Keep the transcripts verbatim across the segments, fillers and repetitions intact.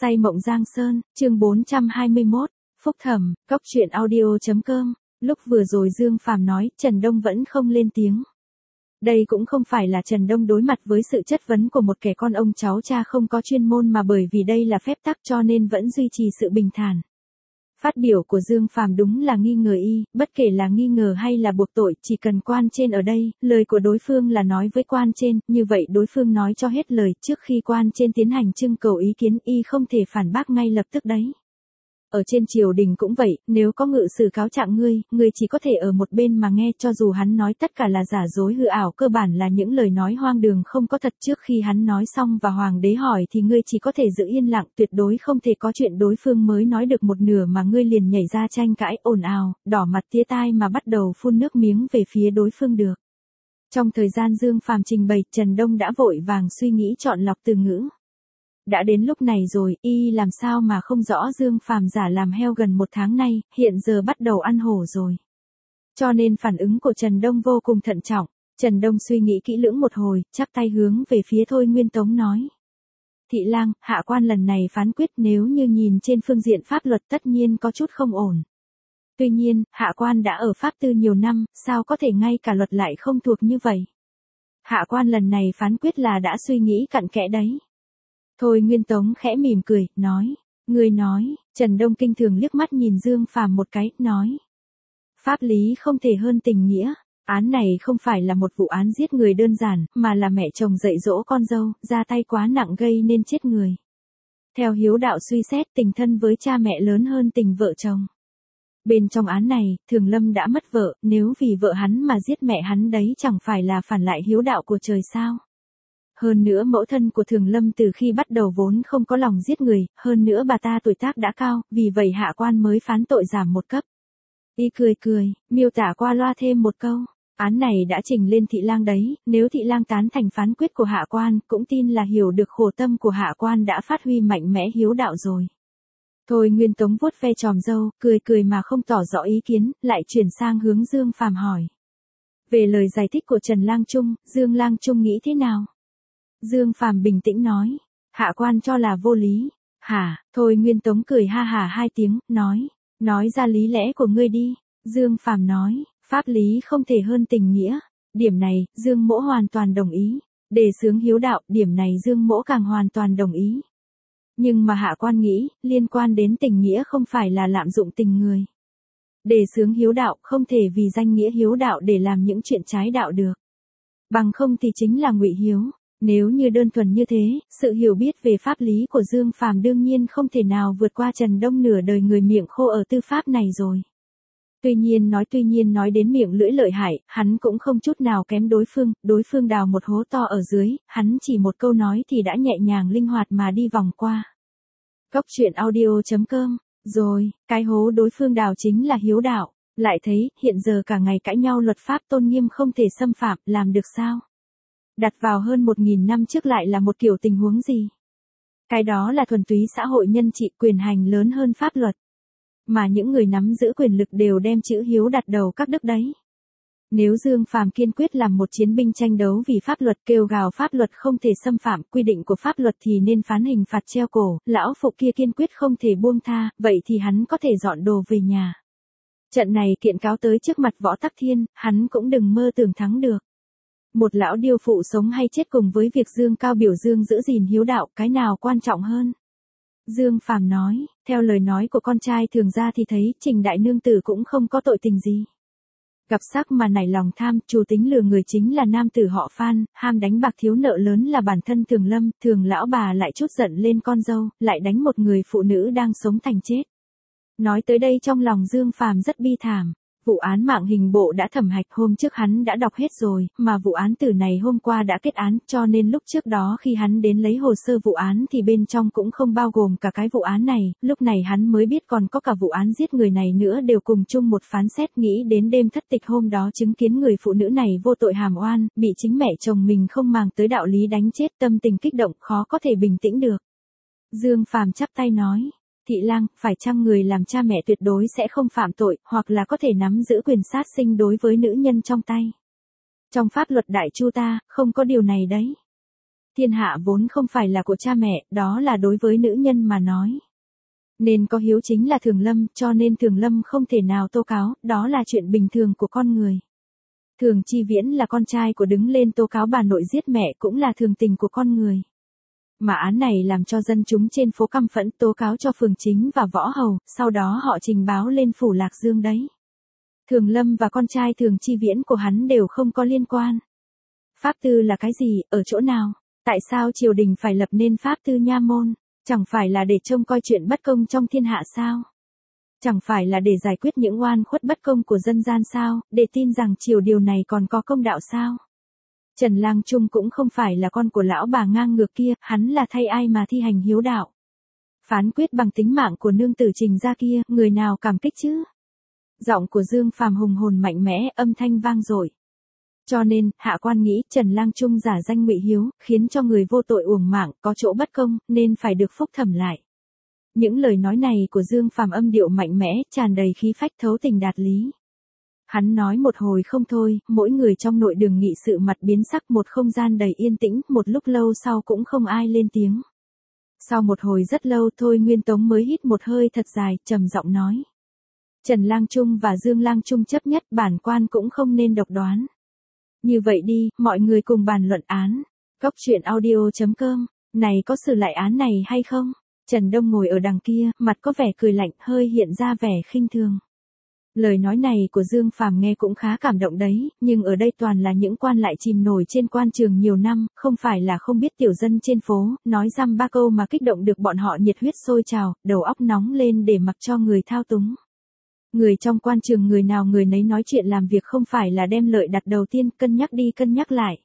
Say mộng Giang Sơn, chương bốn trăm hai mươi mốt, phúc thẩm, cóc truyện audio chấm com. Lúc vừa rồi Dương Phàm nói, Trần Đông vẫn không lên tiếng. Đây cũng không phải là Trần Đông đối mặt với sự chất vấn của một kẻ con ông cháu cha không có chuyên môn mà bởi vì đây là phép tắc cho nên vẫn duy trì sự bình thản. Phát biểu của Dương Phàm đúng là nghi ngờ y, bất kể là nghi ngờ hay là buộc tội, chỉ cần quan trên ở đây, lời của đối phương là nói với quan trên, như vậy đối phương nói cho hết lời trước khi quan trên tiến hành trưng cầu ý kiến y không thể phản bác ngay lập tức đấy. Ở trên triều đình cũng vậy, nếu có ngự sử cáo trạng ngươi, ngươi chỉ có thể ở một bên mà nghe cho dù hắn nói tất cả là giả dối hư ảo cơ bản là những lời nói hoang đường không có thật trước khi hắn nói xong và hoàng đế hỏi thì ngươi chỉ có thể giữ yên lặng tuyệt đối không thể có chuyện đối phương mới nói được một nửa mà ngươi liền nhảy ra tranh cãi ồn ào, đỏ mặt tía tai mà bắt đầu phun nước miếng về phía đối phương được. Trong thời gian Dương Phàm trình bày, Trần Đông đã vội vàng suy nghĩ chọn lọc từ ngữ. Đã đến lúc này rồi, y làm sao mà không rõ Dương Phàm giả làm heo gần một tháng nay, hiện giờ bắt đầu ăn hổ rồi. Cho nên phản ứng của Trần Đông vô cùng thận trọng. Trần Đông suy nghĩ kỹ lưỡng một hồi, chắp tay hướng về phía Thôi Nguyên Tống nói. Thị lang, hạ quan lần này phán quyết nếu như nhìn trên phương diện pháp luật tất nhiên có chút không ổn. Tuy nhiên, hạ quan đã ở pháp tư nhiều năm, sao có thể ngay cả luật lại không thuộc như vậy. Hạ quan lần này phán quyết là đã suy nghĩ cặn kẽ đấy. Thôi Nguyên Tống khẽ mỉm cười, nói, ngươi nói, Trần Đông kinh thường liếc mắt nhìn Dương Phàm một cái, nói. Pháp lý không thể hơn tình nghĩa, án này không phải là một vụ án giết người đơn giản, mà là mẹ chồng dạy dỗ con dâu, ra tay quá nặng gây nên chết người. Theo hiếu đạo suy xét tình thân với cha mẹ lớn hơn tình vợ chồng. Bên trong án này, Thường Lâm đã mất vợ, nếu vì vợ hắn mà giết mẹ hắn đấy chẳng phải là phản lại hiếu đạo của trời sao. Hơn nữa mẫu thân của Thường Lâm từ khi bắt đầu vốn không có lòng giết người, hơn nữa bà ta tuổi tác đã cao, vì vậy hạ quan mới phán tội giảm một cấp. Y cười cười, miêu tả qua loa thêm một câu, án này đã trình lên thị lang đấy, nếu thị lang tán thành phán quyết của hạ quan, cũng tin là hiểu được khổ tâm của hạ quan đã phát huy mạnh mẽ hiếu đạo rồi. Thôi Nguyên Tống vuốt ve tròm râu, cười cười mà không tỏ rõ ý kiến, lại chuyển sang hướng Dương Phàm hỏi. Về lời giải thích của Trần Lang Trung, Dương Lang Trung nghĩ thế nào? Dương Phàm bình tĩnh nói, hạ quan cho là vô lý. Hả? Thôi Nguyên Tống cười ha hả hai tiếng, nói, nói ra lý lẽ của ngươi đi. Dương Phàm nói, pháp lý không thể hơn tình nghĩa. Điểm này, Dương Mỗ hoàn toàn đồng ý. Đề xướng hiếu đạo, điểm này Dương Mỗ càng hoàn toàn đồng ý. Nhưng mà hạ quan nghĩ, liên quan đến tình nghĩa không phải là lạm dụng tình người. Đề xướng hiếu đạo không thể vì danh nghĩa hiếu đạo để làm những chuyện trái đạo được. Bằng không thì chính là ngụy hiếu. Nếu như đơn thuần như thế, sự hiểu biết về pháp lý của Dương Phàm đương nhiên không thể nào vượt qua Trần Đông nửa đời người miệng khô ở tư pháp này rồi. Tuy nhiên nói tuy nhiên nói đến miệng lưỡi lợi hại, hắn cũng không chút nào kém đối phương, đối phương đào một hố to ở dưới, hắn chỉ một câu nói thì đã nhẹ nhàng linh hoạt mà đi vòng qua. Cóc truyện audio chấm com, rồi, cái hố đối phương đào chính là hiếu đạo, lại thấy, hiện giờ cả ngày cãi nhau luật pháp tôn nghiêm không thể xâm phạm, làm được sao? Đặt vào hơn một nghìn năm trước lại là một kiểu tình huống gì? Cái đó là thuần túy xã hội nhân trị quyền hành lớn hơn pháp luật. Mà những người nắm giữ quyền lực đều đem chữ hiếu đặt đầu các đức đấy. Nếu Dương Phàm kiên quyết làm một chiến binh tranh đấu vì pháp luật kêu gào pháp luật không thể xâm phạm quy định của pháp luật thì nên phán hình phạt treo cổ, lão phụ kia kiên quyết không thể buông tha, vậy thì hắn có thể dọn đồ về nhà. Trận này kiện cáo tới trước mặt Võ Tắc Thiên, hắn cũng đừng mơ tưởng thắng được. Một lão điêu phụ sống hay chết cùng với việc Dương Cao biểu dương giữ gìn hiếu đạo, cái nào quan trọng hơn? Dương Phàm nói, theo lời nói của con trai Thường gia thì thấy Trình đại nương tử cũng không có tội tình gì. Gặp sắc mà nảy lòng tham, chủ tính lừa người chính là nam tử họ Phan, ham đánh bạc thiếu nợ lớn là bản thân Thường Lâm, Thường lão bà lại chút giận lên con dâu, lại đánh một người phụ nữ đang sống thành chết. Nói tới đây trong lòng Dương Phàm rất bi thảm. Vụ án mạng hình bộ đã thẩm hạch hôm trước hắn đã đọc hết rồi, mà vụ án tử này hôm qua đã kết án, cho nên lúc trước đó khi hắn đến lấy hồ sơ vụ án thì bên trong cũng không bao gồm cả cái vụ án này, lúc này hắn mới biết còn có cả vụ án giết người này nữa đều cùng chung một phán xét. Nghĩ đến đêm thất tịch hôm đó chứng kiến người phụ nữ này vô tội hàm oan, bị chính mẹ chồng mình không màng tới đạo lý đánh chết, tâm tình kích động khó có thể bình tĩnh được. Dương Phàm chắp tay nói. Thị lang, phải chăng người làm cha mẹ tuyệt đối sẽ không phạm tội, hoặc là có thể nắm giữ quyền sát sinh đối với nữ nhân trong tay? Trong pháp luật Đại Chu ta, không có điều này đấy. thiên hạ vốn không phải là của cha mẹ, đó là đối với nữ nhân mà nói. Nên có hiếu chính là Thường Lâm, cho nên Thường Lâm không thể nào tố cáo, đó là chuyện bình thường của con người. Thường Chi Viễn là con trai của đứng lên tố cáo bà nội giết mẹ cũng là thường tình của con người. Mà án này làm cho dân chúng trên phố căm phẫn tố cáo cho phường chính và võ hầu, sau đó họ trình báo lên phủ Lạc Dương đấy. Thường Lâm và con trai Thường Chi Viễn của hắn đều không có liên quan. Pháp tư là cái gì, ở chỗ nào? Tại sao triều đình phải lập nên pháp tư nha môn? Chẳng phải là để trông coi chuyện bất công trong thiên hạ sao? Chẳng phải là để giải quyết những oan khuất bất công của dân gian sao, để tin rằng triều điều này còn có công đạo sao? Trần Lang Trung cũng không phải là con của lão bà ngang ngược kia, hắn là thay ai mà thi hành hiếu đạo. Phán quyết bằng tính mạng của nương tử Trình gia kia, người nào cảm kích chứ? Giọng của Dương Phàm hùng hồn mạnh mẽ, âm thanh vang dội. Cho nên, hạ quan nghĩ Trần Lang Trung giả danh ngụy hiếu, khiến cho người vô tội uổng mạng, có chỗ bất công, nên phải được phúc thẩm lại. Những lời nói này của Dương Phàm âm điệu mạnh mẽ, tràn đầy khí phách thấu tình đạt lý. Hắn nói một hồi không thôi, mỗi người trong nội đường nghị sự mặt biến sắc, một không gian đầy yên tĩnh, một lúc lâu sau cũng không ai lên tiếng. Sau một hồi rất lâu Thôi Nguyên Tống mới hít một hơi thật dài, trầm giọng nói. Trần Lang Trung và Dương Lang Trung chấp nhất, bản quan cũng không nên độc đoán. Như vậy đi, mọi người cùng bàn luận án. Cốc truyện audio chấm com, này có xử lại án này hay không? Trần Đông ngồi ở đằng kia, mặt có vẻ cười lạnh, hơi hiện ra vẻ khinh thường. Lời nói này của Dương Phàm nghe cũng khá cảm động đấy, nhưng ở đây toàn là những quan lại chìm nổi trên quan trường nhiều năm, không phải là không biết tiểu dân trên phố, nói dăm ba câu mà kích động được bọn họ nhiệt huyết sôi trào, đầu óc nóng lên để mặc cho người thao túng. Người trong quan trường người nào người nấy nói chuyện làm việc không phải là đem lợi đặt đầu tiên, cân nhắc đi cân nhắc lại.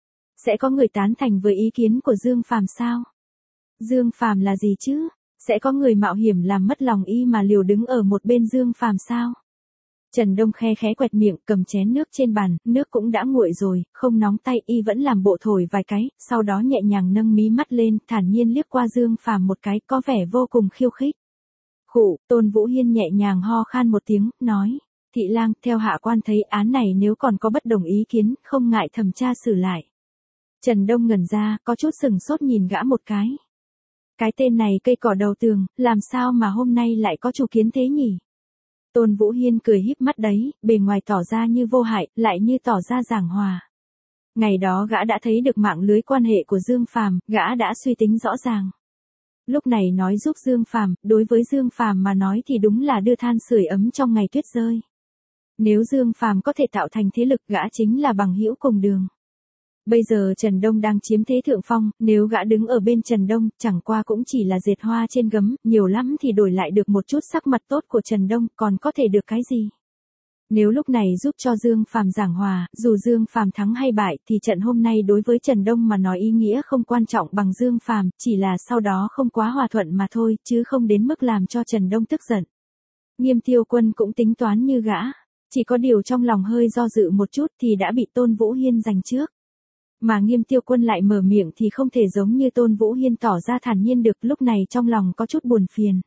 Sẽ có người tán thành với ý kiến của Dương Phàm sao? Dương Phàm là gì chứ? Sẽ có người mạo hiểm làm mất lòng y mà liều đứng ở một bên Dương Phàm sao? Trần Đông khe khẽ quẹt miệng, cầm chén nước trên bàn, nước cũng đã nguội rồi, không nóng tay, y vẫn làm bộ thổi vài cái, sau đó nhẹ nhàng nâng mí mắt lên, thản nhiên liếc qua Dương Phàm một cái, có vẻ vô cùng khiêu khích. Khụ, Tôn Vũ Hiên nhẹ nhàng ho khan một tiếng, nói, thị lang, theo hạ quan thấy án này nếu còn có bất đồng ý kiến, không ngại thẩm tra xử lại. Trần Đông ngẩn ra, có chút sừng sốt nhìn gã một cái. Cái tên này cây cỏ đầu tường, làm sao mà hôm nay lại có chủ kiến thế nhỉ? Tôn Vũ Hiên cười híp mắt đấy, bề ngoài tỏ ra như vô hại, lại như tỏ ra giảng hòa. Ngày đó gã đã thấy được mạng lưới quan hệ của Dương Phàm, gã đã suy tính rõ ràng. Lúc này nói giúp Dương Phàm, đối với Dương Phàm mà nói thì đúng là đưa than sưởi ấm trong ngày tuyết rơi. Nếu Dương Phàm có thể tạo thành thế lực, gã chính là bằng hữu cùng đường. Bây giờ Trần Đông đang chiếm thế thượng phong, nếu gã đứng ở bên Trần Đông, chẳng qua cũng chỉ là dệt hoa trên gấm, nhiều lắm thì đổi lại được một chút sắc mặt tốt của Trần Đông, còn có thể được cái gì? Nếu lúc này giúp cho Dương Phàm giảng hòa, dù Dương Phàm thắng hay bại thì trận hôm nay đối với Trần Đông mà nói ý nghĩa không quan trọng bằng Dương Phàm, chỉ là sau đó không quá hòa thuận mà thôi, chứ không đến mức làm cho Trần Đông tức giận. Nghiêm Tiêu Quân cũng tính toán như gã, chỉ có điều trong lòng hơi do dự một chút thì đã bị Tôn Vũ Hiên giành trước. Mà Nghiêm Tiêu Quân lại mở miệng thì không thể giống như Tôn Vũ Hiên tỏ ra thản nhiên được, lúc này trong lòng có chút buồn phiền.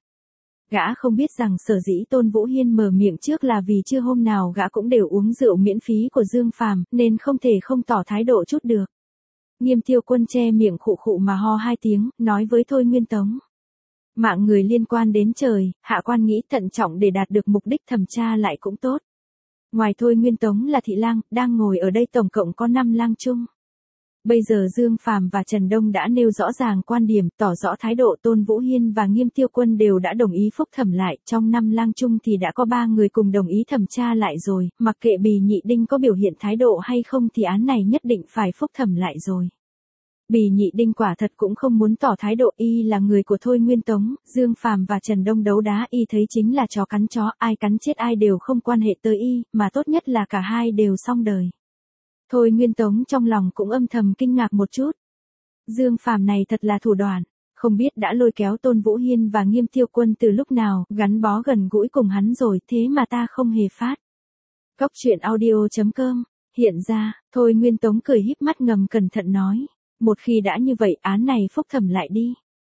Gã không biết rằng sở dĩ Tôn Vũ Hiên mở miệng trước là vì chưa hôm nào gã cũng đều uống rượu miễn phí của Dương Phàm, nên không thể không tỏ thái độ chút được. Nghiêm Tiêu Quân che miệng khụ khụ mà ho hai tiếng, nói với Thôi Nguyên Tống. Mạng người liên quan đến trời, hạ quan nghĩ thận trọng để đạt được mục đích thẩm tra lại cũng tốt. Ngoài Thôi Nguyên Tống là thị lang, đang ngồi ở đây tổng cộng có năm lang chung. Bây giờ Dương Phàm và Trần Đông đã nêu rõ ràng quan điểm, tỏ rõ thái độ, Tôn Vũ Hiên và Nghiêm Tiêu Quân đều đã đồng ý phúc thẩm lại, trong năm lang chung thì đã có ba người cùng đồng ý thẩm tra lại rồi, mặc kệ Bì Nhị Đinh có biểu hiện thái độ hay không thì án này nhất định phải phúc thẩm lại rồi. Bì Nhị Đinh quả thật cũng không muốn tỏ thái độ, y là người của Thôi Nguyên Tống, Dương Phàm và Trần Đông đấu đá y thấy chính là chó cắn chó, ai cắn chết ai đều không quan hệ tới y, mà tốt nhất là cả hai đều xong đời. Thôi Nguyên Tống trong lòng cũng âm thầm kinh ngạc một chút. Dương Phàm này thật là thủ đoạn, không biết đã lôi kéo Tôn Vũ Hiên và Nghiêm Tiêu Quân từ lúc nào, gắn bó gần gũi cùng hắn rồi, thế mà ta không hề phát. Cốc truyện audio chấm com, hiện ra, Thôi Nguyên Tống cười híp mắt ngầm cẩn thận nói, một khi đã như vậy án này phúc thẩm lại đi.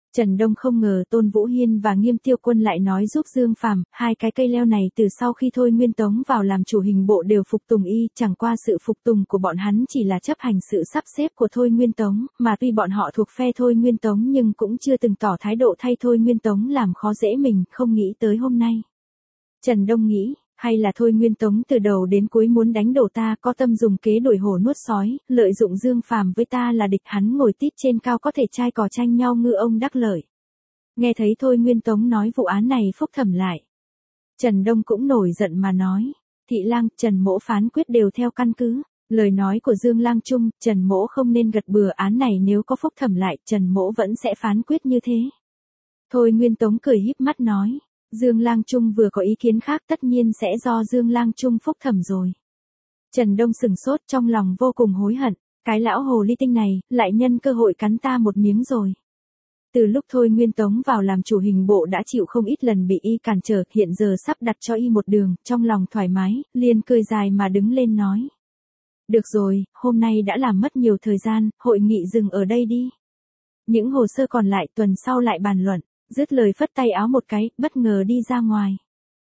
Trần Đông không ngờ Tôn Vũ Hiên và Nghiêm Tiêu Quân lại nói giúp Dương Phàm, hai cái cây leo này từ sau khi Thôi Nguyên Tống vào làm chủ hình bộ đều phục tùng y, chẳng qua sự phục tùng của bọn hắn chỉ là chấp hành sự sắp xếp của Thôi Nguyên Tống, mà tuy bọn họ thuộc phe Thôi Nguyên Tống nhưng cũng chưa từng tỏ thái độ thay Thôi Nguyên Tống làm khó dễ mình, không nghĩ tới hôm nay. Trần Đông nghĩ, hay là Thôi Nguyên Tống từ đầu đến cuối muốn đánh đổ ta, có tâm dùng kế đuổi hổ nuốt sói, lợi dụng Dương Phàm với ta là địch, hắn ngồi tít trên cao có thể trai cò tranh nhau ngư ông đắc lợi. Nghe thấy Thôi Nguyên Tống nói vụ án này phúc thẩm lại. Trần Đông cũng nổi giận mà nói, Thị Lang, Trần Mỗ phán quyết đều theo căn cứ. Lời nói của Dương Lang Trung, Trần Mỗ không nên gật bừa, án này nếu có phúc thẩm lại, Trần Mỗ vẫn sẽ phán quyết như thế. Thôi Nguyên Tống cười híp mắt nói. Dương Lang Trung vừa có ý kiến khác tất nhiên sẽ do Dương Lang Trung phúc thẩm rồi. Trần Đông sừng sốt trong lòng vô cùng hối hận, cái lão hồ ly tinh này, lại nhân cơ hội cắn ta một miếng rồi. Từ lúc Thôi Nguyên Tống vào làm chủ hình bộ đã chịu không ít lần bị y cản trở, hiện giờ sắp đặt cho y một đường, trong lòng thoải mái, liền cười dài mà đứng lên nói. Được rồi, hôm nay đã làm mất nhiều thời gian, hội nghị dừng ở đây đi. Những hồ sơ còn lại tuần sau lại bàn luận. Dứt lời phất tay áo một cái, bất ngờ đi ra ngoài.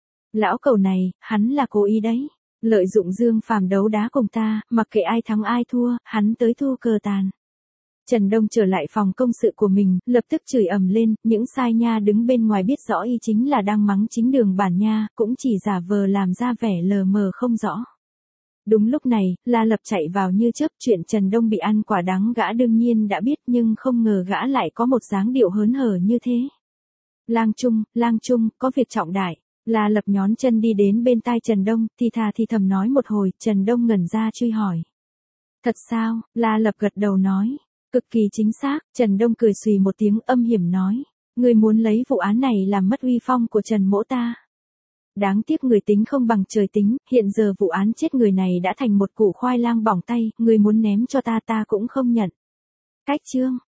Lão cẩu này, hắn là cố ý đấy. Lợi dụng Dương Phàm đấu đá cùng ta, mặc kệ ai thắng ai thua, hắn tới thu cờ tàn. Trần Đông trở lại phòng công sự của mình, lập tức chửi ầm lên, những sai nha đứng bên ngoài biết rõ y chính là đang mắng chính đường bản nha, cũng chỉ giả vờ làm ra vẻ lờ mờ không rõ. Đúng lúc này, La Lập chạy vào như chớp, chuyện Trần Đông bị ăn quả đắng gã đương nhiên đã biết nhưng không ngờ gã lại có một dáng điệu hớn hở như thế. Lang Trung, Lang Trung, có việc trọng đại. La Lập nhón chân đi đến bên tai Trần Đông, thì thà thì thầm nói một hồi, Trần Đông ngẩn ra truy hỏi. Thật sao? La Lập gật đầu nói. Cực kỳ chính xác, Trần Đông cười xùy một tiếng âm hiểm nói. Người muốn lấy vụ án này làm mất uy phong của Trần Mỗ ta. Đáng tiếc người tính không bằng trời tính, hiện giờ vụ án chết người này đã thành một củ khoai lang bỏng tay, người muốn ném cho ta ta cũng không nhận. Cách chương.